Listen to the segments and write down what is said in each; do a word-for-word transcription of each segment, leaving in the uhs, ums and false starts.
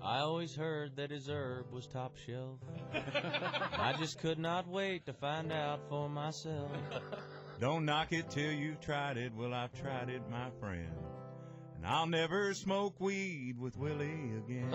I always heard that his herb was top shelf. I just could not wait to find out for myself. Don't knock it till you've tried it. Well, I've tried it, my friend, and I'll never smoke weed with Willie again.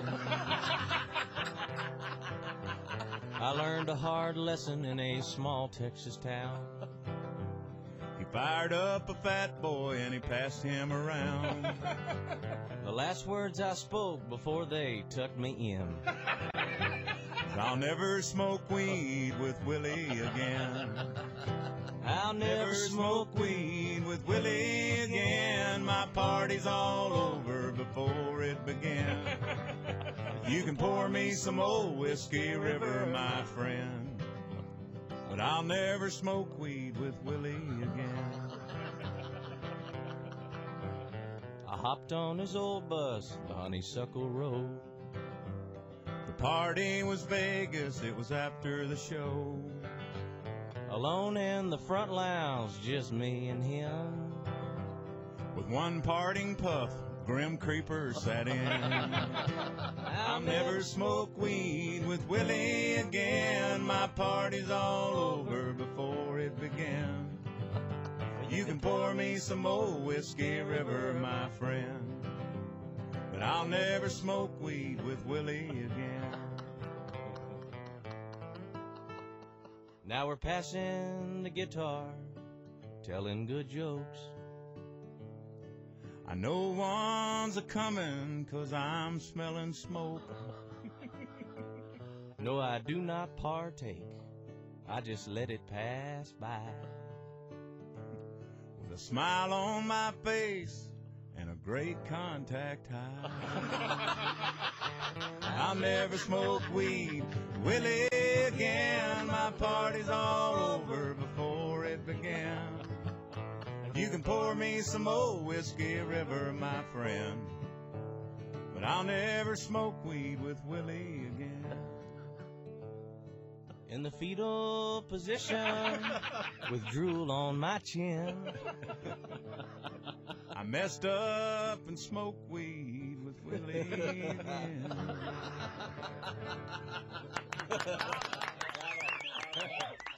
I learned a hard lesson in a small Texas town. He fired up a fat boy and he passed him around. The last words I spoke before they tucked me in. I'll never smoke weed with Willie again. I'll never smoke weed with Willie again. My party's all over before it began. You can pour me some old Whiskey River, my friend, but I'll never smoke weed with Willie again. I hopped on his old bus, the Honeysuckle Road. The party was Vegas, it was after the show. Alone in the front lounge, just me and him. With one parting puff, Grim Creeper sat in. I'll never smoke weed with Willie again. My party's all over before it began. You can pour me some old Whiskey River, my friend, but I'll never smoke weed with Willie again. Now we're passing the guitar, telling good jokes. I know one's a-comin' 'cause I'm smelling smoke. No, I do not partake, I just let it pass by. With a smile on my face and a great contact high. I'll never smoke weed, Willie again. My party's all over before it began. You can pour me some old Whiskey River, my friend, but I'll never smoke weed with Willie again. In the fetal position, with drool on my chin, I messed up and smoked weed with Willie again.